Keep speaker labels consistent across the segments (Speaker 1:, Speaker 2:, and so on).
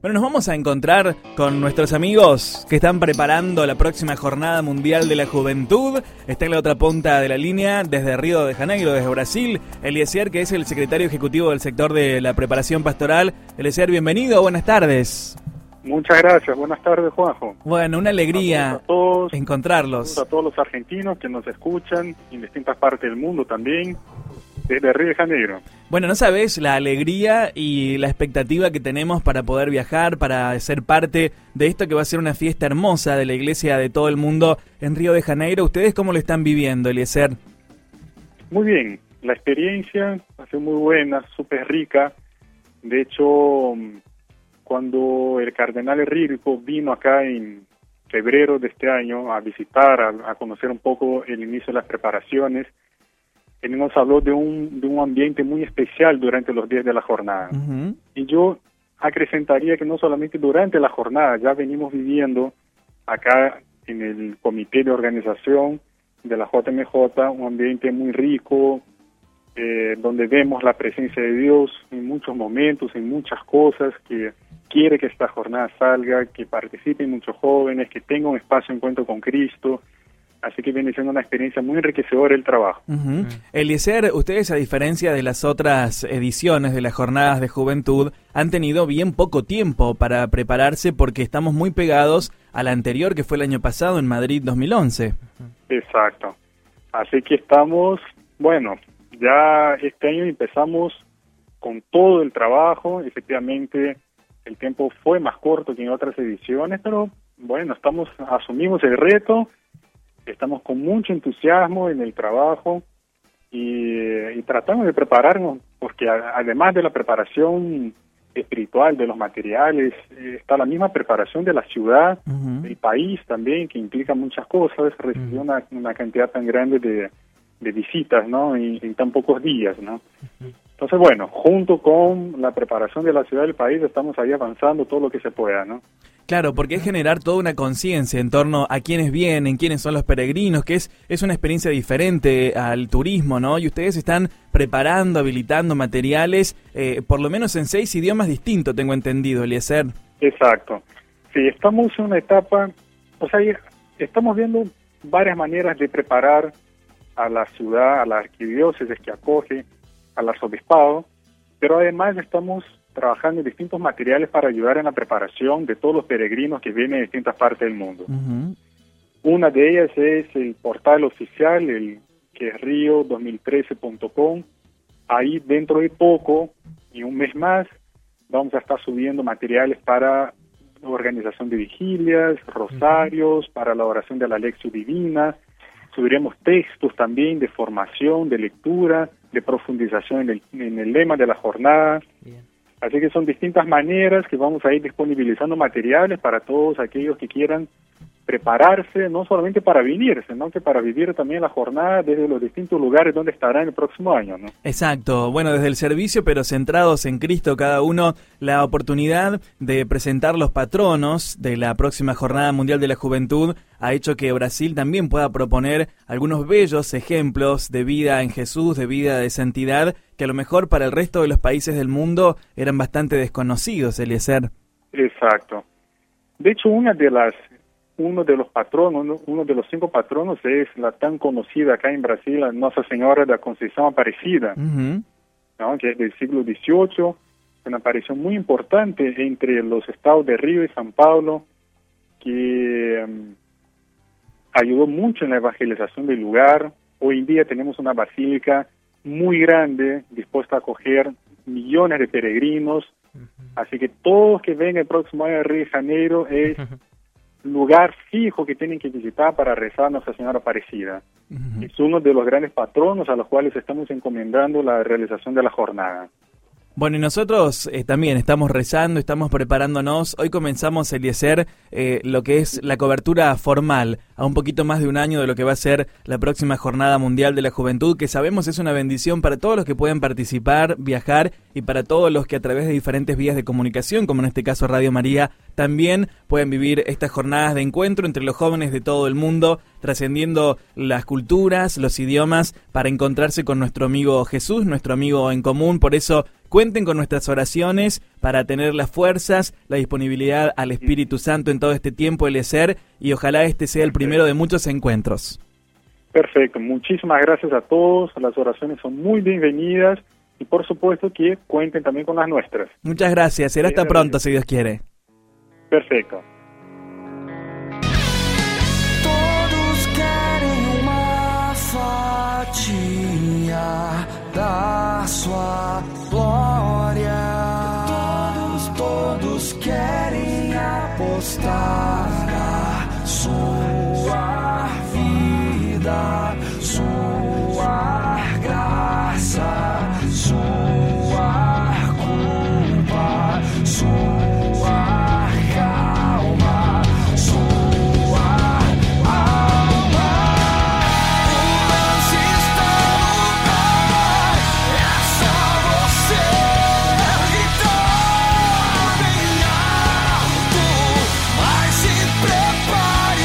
Speaker 1: Bueno, nos vamos a encontrar con nuestros amigos que están preparando la próxima Jornada Mundial de la Juventud. Está en la otra punta de la línea, desde Río de Janeiro, desde Brasil, Eliezer, que es el secretario ejecutivo del sector de la preparación pastoral. Eliezer, bienvenido, buenas tardes.
Speaker 2: Muchas gracias, buenas tardes, Juanjo.
Speaker 1: Bueno, una alegría
Speaker 2: a todos,
Speaker 1: encontrarlos.
Speaker 2: A todos los argentinos que nos escuchan en distintas partes del mundo también, desde Río de Janeiro.
Speaker 1: Bueno, no sabés la alegría y la expectativa que tenemos para poder viajar, para ser parte de esto que va a ser una fiesta hermosa de la iglesia de todo el mundo en Río de Janeiro. ¿Ustedes cómo lo están viviendo, Eliezer?
Speaker 2: Muy bien, la experiencia ha sido muy buena, súper rica. De hecho, cuando el cardenal Enrico vino acá en febrero de este año a visitar, a conocer un poco el inicio de las preparaciones, él nos habló de un ambiente muy especial durante los días de la jornada. Uh-huh. Y yo acrescentaría que no solamente durante la jornada, ya venimos viviendo acá en el comité de organización de la JMJ un ambiente muy rico, donde vemos la presencia de Dios en muchos momentos, en muchas cosas, que quiere que esta jornada salga, que participen muchos jóvenes, que tengan un espacio de encuentro con Cristo. Así que viene siendo una experiencia muy enriquecedora el trabajo.
Speaker 1: Uh-huh. Eliezer, ustedes, a diferencia de las otras ediciones de las jornadas de juventud, han tenido bien poco tiempo para prepararse porque estamos muy pegados a la anterior, que fue el año pasado en Madrid 2011.
Speaker 2: Exacto. Así que estamos, bueno, ya este año empezamos con todo el trabajo. Efectivamente, el tiempo fue más corto que en otras ediciones, pero bueno, asumimos el reto. Estamos con mucho entusiasmo en el trabajo y tratamos de prepararnos, porque además de la preparación espiritual de los materiales, está la misma preparación de la ciudad, uh-huh, del país también, que implica muchas cosas. Recibió uh-huh. una cantidad tan grande de visitas, ¿no? En tan pocos días, ¿no? Uh-huh. Entonces, bueno, junto con la preparación de la ciudad del país, estamos ahí avanzando todo lo que se pueda, ¿no?
Speaker 1: Claro, porque es generar toda una conciencia en torno a quiénes vienen, quiénes son los peregrinos, que es una experiencia diferente al turismo, ¿no? Y ustedes están preparando, habilitando materiales, por lo menos en 6 idiomas distintos, tengo entendido, Eliezer.
Speaker 2: Exacto. Sí, estamos en una etapa, o sea, estamos viendo varias maneras de preparar a la ciudad, a la arquidiócesis que acoge, al arzobispado, pero además estamos trabajando en distintos materiales para ayudar en la preparación de todos los peregrinos que vienen de distintas partes del mundo. Uh-huh. Una de ellas es el portal oficial, que es rio2013.com. Ahí dentro de poco, en un mes más, vamos a estar subiendo materiales para la organización de vigilias, rosarios, uh-huh, para la oración de la Lectio Divina. Subiremos textos también de formación, de lectura, de profundización en el lema de la jornada. Bien. Así que son distintas maneras que vamos a ir disponibilizando materiales para todos aquellos que quieran prepararse, no solamente para venir, sino que para vivir también la jornada desde los distintos lugares donde estará en el próximo año, ¿no?
Speaker 1: Exacto. Bueno, desde el servicio, pero centrados en Cristo cada uno, la oportunidad de presentar los patronos de la próxima Jornada Mundial de la Juventud ha hecho que Brasil también pueda proponer algunos bellos ejemplos de vida en Jesús, de vida de santidad, que a lo mejor para el resto de los países del mundo eran bastante desconocidos, Eliezer.
Speaker 2: Exacto. De hecho, uno de los 5 patronos es la tan conocida acá en Brasil, la Nuestra Señora de la Concepción Aparecida, uh-huh, ¿no? Que es del siglo XVIII, una aparición muy importante entre los estados de Río y San Paulo, que ayudó mucho en la evangelización del lugar. Hoy en día tenemos una basílica muy grande, dispuesta a acoger millones de peregrinos, uh-huh, así que todos que vengan el próximo año a Río de Janeiro es lugar fijo que tienen que visitar para rezar a Nuestra Señora Aparecida. Uh-huh. Es uno de los grandes patronos a los cuales estamos encomendando la realización de la jornada.
Speaker 1: Bueno, y nosotros también estamos rezando, estamos preparándonos. Hoy comenzamos, Eliezer, lo que es la cobertura formal, a un poquito más de un año de lo que va a ser la próxima Jornada Mundial de la Juventud, que sabemos es una bendición para todos los que pueden participar, viajar, y para todos los que a través de diferentes vías de comunicación, como en este caso Radio María, también pueden vivir estas jornadas de encuentro entre los jóvenes de todo el mundo, trascendiendo las culturas, los idiomas, para encontrarse con nuestro amigo Jesús, nuestro amigo en común. Por eso cuenten con nuestras oraciones para tener las fuerzas, la disponibilidad al Espíritu Santo en todo este tiempo, Eliezer, y ojalá este sea el primero de muchos encuentros.
Speaker 2: Perfecto, muchísimas gracias a todos, las oraciones son muy bienvenidas y por supuesto que cuenten también con las nuestras.
Speaker 1: Muchas gracias, será hasta pronto si Dios quiere.
Speaker 2: Perfecto.
Speaker 3: Todos querem uma fatia da sua glória. Todos querem apostar na sua vida, sua graça, sua culpa, sua calma, sua alma. O lance está no ar, é só você gritar bem alto. Mas se prepare,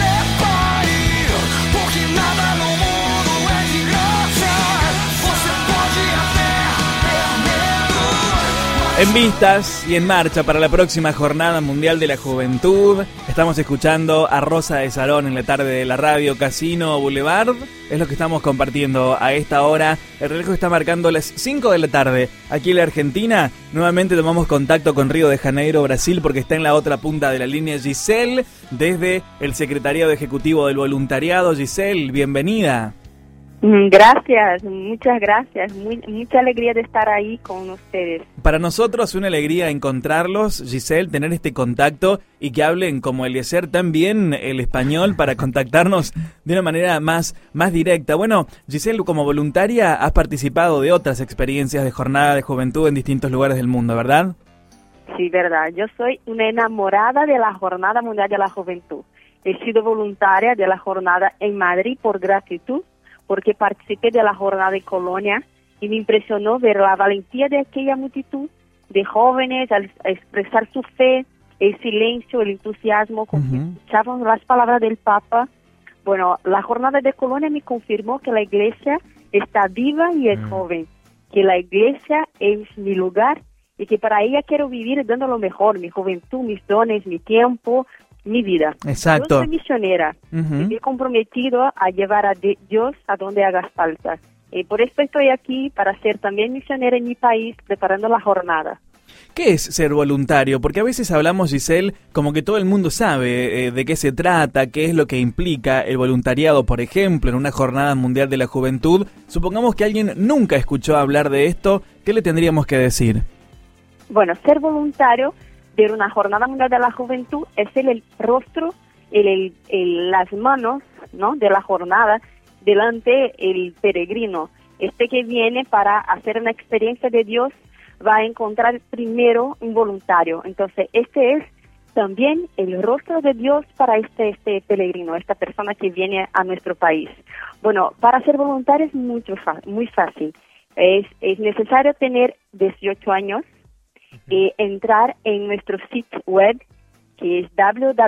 Speaker 3: porque nada no mundo é de graça. Você pode até ter medo.
Speaker 1: En vistas y en marcha para la próxima Jornada Mundial de la Juventud, estamos escuchando a Rosa de Sarón en la tarde de la radio Casino Boulevard. Es lo que estamos compartiendo a esta hora. El reloj está marcando las 5 de la tarde. Aquí en la Argentina, nuevamente tomamos contacto con Río de Janeiro, Brasil, porque está en la otra punta de la línea Giselle, desde el Secretariado Ejecutivo del Voluntariado. Giselle, bienvenida.
Speaker 4: Gracias, muchas gracias. Mucha alegría de estar ahí con ustedes.
Speaker 1: Para nosotros una alegría encontrarlos, Giselle, tener este contacto y que hablen como Eliezer también el español para contactarnos de una manera más directa. Bueno, Giselle, como voluntaria has participado de otras experiencias de jornada de juventud en distintos lugares del mundo, ¿verdad?
Speaker 4: Sí, verdad. Yo soy una enamorada de la Jornada Mundial de la Juventud. He sido voluntaria de la jornada en Madrid por gratitud, porque participé de la jornada de Colonia y me impresionó ver la valentía de aquella multitud de jóvenes al expresar su fe, el silencio, el entusiasmo con que escuchaban las palabras del Papa. Bueno, la jornada de Colonia me confirmó que la Iglesia está viva y es joven, que la Iglesia es mi lugar y que para ella quiero vivir dando lo mejor, mi juventud, mis dones, mi tiempo, mi vida.
Speaker 1: Exacto.
Speaker 4: Yo soy misionera y me he comprometido a llevar a Dios a donde haga falta. Por esto estoy aquí para ser también misionera en mi país, preparando la jornada.
Speaker 1: ¿Qué es ser voluntario? Porque a veces hablamos, Giselle, como que todo el mundo sabe de qué se trata, qué es lo que implica el voluntariado, por ejemplo, en una Jornada Mundial de la Juventud. Supongamos que alguien nunca escuchó hablar de esto, ¿qué le tendríamos que decir?
Speaker 4: Bueno, ser voluntario de una Jornada Mundial de la Juventud es el rostro, las manos, ¿no?, de la jornada delante el peregrino. Que viene para hacer una experiencia de Dios va a encontrar primero un voluntario. Entonces, este es también el rostro de Dios para este peregrino, esta persona que viene a nuestro país. Bueno, para ser voluntario es muy fácil. Es necesario tener 18 años, entrar en nuestro sitio web, que es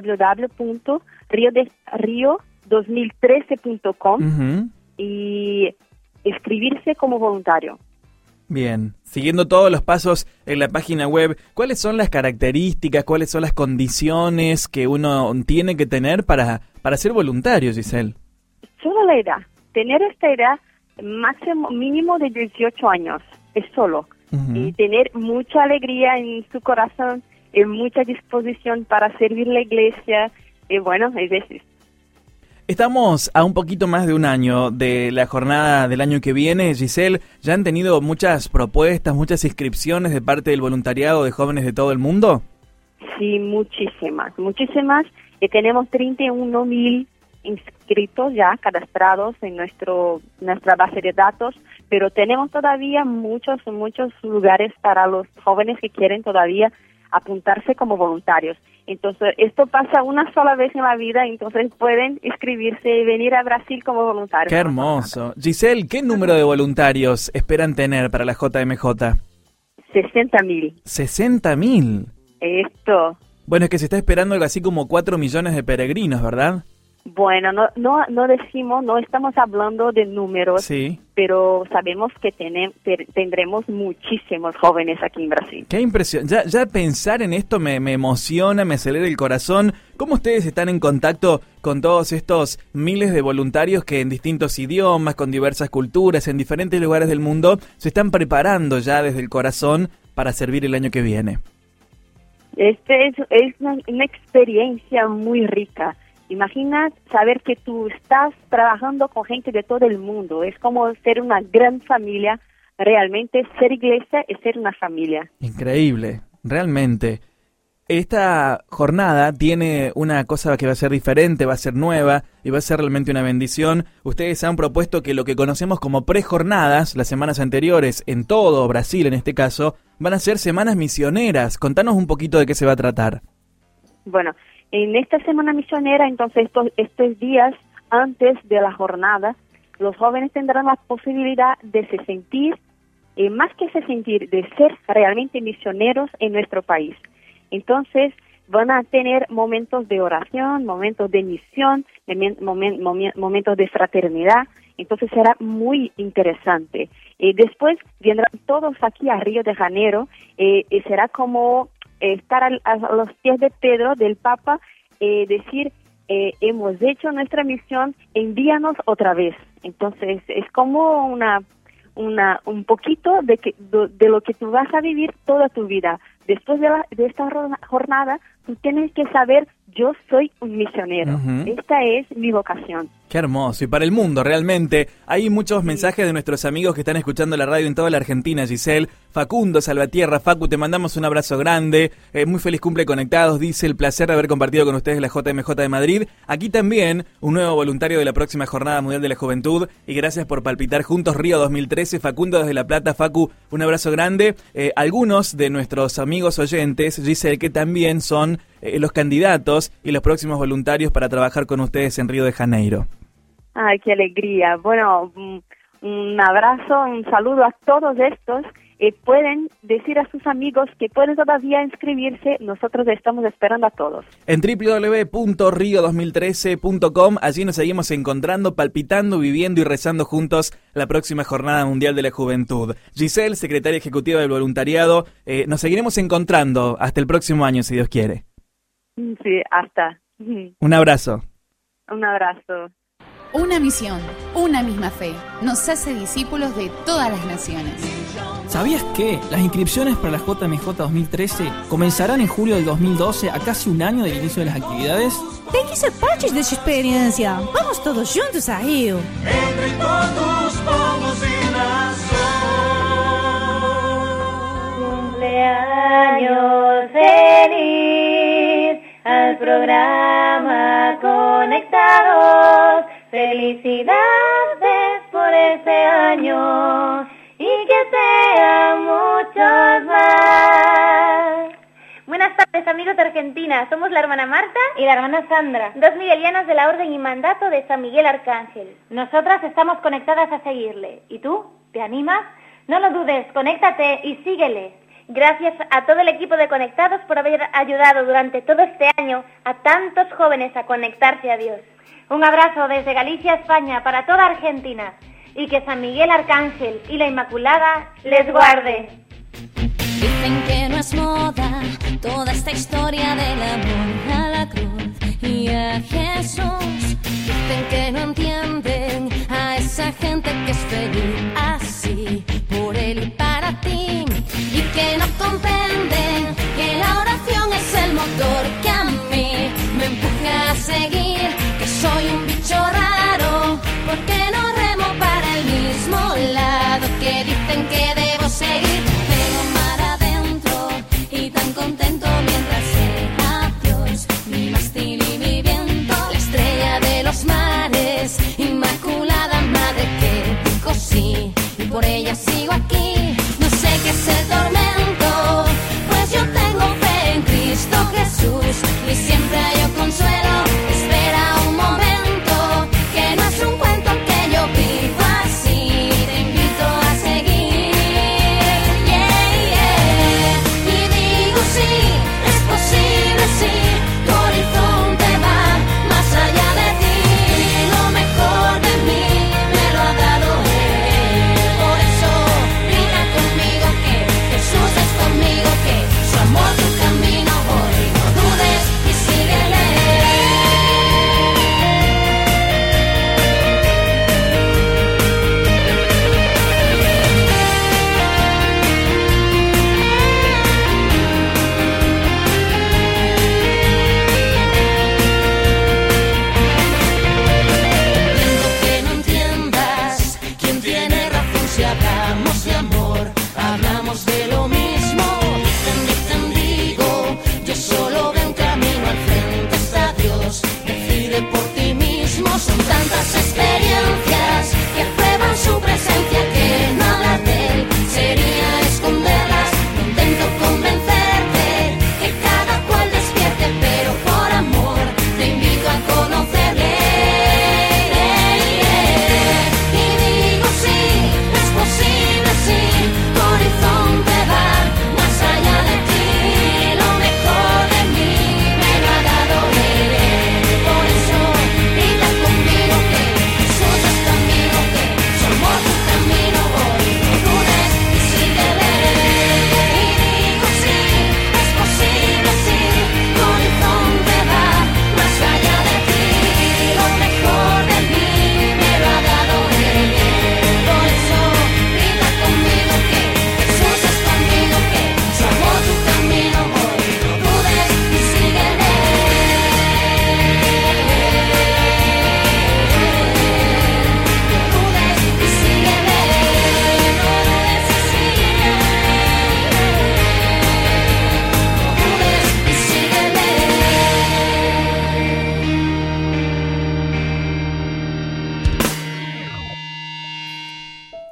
Speaker 4: www.rio2013.com y inscribirse como voluntario.
Speaker 1: Bien, siguiendo todos los pasos en la página web, ¿cuáles son las características, cuáles son las condiciones que uno tiene que tener para ser voluntario, Giselle?
Speaker 4: Solo la edad, tener esta edad mínimo de 18 años, es solo. Y tener mucha alegría en su corazón, mucha disposición para servir la iglesia, bueno, es decir.
Speaker 1: Estamos a un poquito más de un año de la jornada del año que viene. Giselle, ¿ya han tenido muchas propuestas, muchas inscripciones de parte del voluntariado de jóvenes de todo el mundo?
Speaker 4: Sí, muchísimas. Y tenemos 31.000 inscritos ya, cadastrados en nuestra base de datos, pero tenemos todavía muchos lugares para los jóvenes que quieren todavía apuntarse como voluntarios. Entonces, esto pasa una sola vez en la vida, entonces pueden inscribirse y venir a Brasil como voluntarios.
Speaker 1: ¡Qué hermoso! Giselle, ¿qué número de voluntarios esperan tener para la JMJ?
Speaker 4: 60.000.
Speaker 1: ¿60.000?
Speaker 4: Esto.
Speaker 1: Bueno, es que se está esperando algo así como 4 millones de peregrinos, ¿verdad?
Speaker 4: Bueno, no decimos, no estamos hablando de números,
Speaker 1: Sí.
Speaker 4: pero sabemos que tendremos muchísimos jóvenes aquí en Brasil.
Speaker 1: Qué impresión. Ya pensar en esto me emociona, me acelera el corazón. ¿Cómo ustedes están en contacto con todos estos miles de voluntarios que en distintos idiomas, con diversas culturas, en diferentes lugares del mundo, se están preparando ya desde el corazón para servir el año que viene?
Speaker 4: Es una experiencia muy rica. Imagina saber que tú estás trabajando con gente de todo el mundo. Es como ser una gran familia. Realmente ser iglesia es ser una familia.
Speaker 1: Increíble, realmente. Esta jornada tiene una cosa que va a ser diferente, va a ser nueva y va a ser realmente una bendición. Ustedes han propuesto que lo que conocemos como prejornadas, las semanas anteriores, en todo Brasil en este caso, van a ser semanas misioneras. Contanos un poquito de qué se va a tratar.
Speaker 4: Bueno, en esta semana misionera, entonces estos días antes de la jornada, los jóvenes tendrán la posibilidad de se sentir, más que se sentir, de ser realmente misioneros en nuestro país. Entonces van a tener momentos de oración, momentos de misión, momentos de fraternidad. Entonces será muy interesante. Después vendrán todos aquí a Río de Janeiro y será como estar a los pies de Pedro, del Papa, decir, hemos hecho nuestra misión, envíanos otra vez. Entonces es como un poquito de lo que tú vas a vivir toda tu vida. Después de esta jornada, tú tienes que saber, yo soy un misionero.
Speaker 1: Uh-huh.
Speaker 4: Esta es mi vocación.
Speaker 1: Qué hermoso, y para el mundo realmente. Hay muchos mensajes de nuestros amigos que están escuchando la radio en toda la Argentina, Giselle. Facundo Salvatierra, Facu, te mandamos un abrazo grande. Muy feliz cumple conectados, dice, el placer de haber compartido con ustedes la JMJ de Madrid. Aquí también un nuevo voluntario de la próxima Jornada Mundial de la Juventud, y gracias por palpitar juntos Río 2013. Facundo desde La Plata. Facu, un abrazo grande. Algunos de nuestros amigos oyentes, Giselle, que también son los candidatos y los próximos voluntarios para trabajar con ustedes en Río de Janeiro.
Speaker 4: Ay, qué alegría. Bueno, un abrazo, un saludo a todos estos. Pueden decir a sus amigos que pueden todavía inscribirse. Nosotros estamos esperando a todos.
Speaker 1: En www.rio2013.com, allí nos seguimos encontrando, palpitando, viviendo y rezando juntos la próxima Jornada Mundial de la Juventud. Giselle, secretaria ejecutiva del voluntariado, nos seguiremos encontrando hasta el próximo año, si Dios quiere.
Speaker 4: Sí, hasta.
Speaker 1: Un abrazo.
Speaker 4: Un abrazo.
Speaker 5: Una misión, una misma fe, nos hace discípulos de todas las naciones.
Speaker 6: ¿Sabías que las inscripciones para la JMJ 2013 comenzarán en julio del 2012, a casi un año del inicio de las actividades?
Speaker 7: Tem que ser parte dessa experiência. Vamos todos juntos a Rio.
Speaker 3: Entre todos povos y
Speaker 8: Cumpleaños feliz al programa Conectados. Felicidades por este año y que sean muchos más.
Speaker 9: Buenas tardes, amigos de Argentina. Somos la hermana Marta y la hermana Sandra, dos miguelianas de la Orden y Mandato de San Miguel Arcángel. Nosotras estamos conectadas a seguirle. ¿Y tú? ¿Te animas? No lo dudes, conéctate y síguele. Gracias a todo el equipo de Conectados por haber ayudado durante todo este año a tantos jóvenes a conectarse a Dios. Un abrazo desde Galicia, España, para toda Argentina. Y que San Miguel Arcángel y la Inmaculada les guarde.
Speaker 10: Dicen que no es moda toda esta historia del amor a la cruz y a Jesús. Dicen que no entienden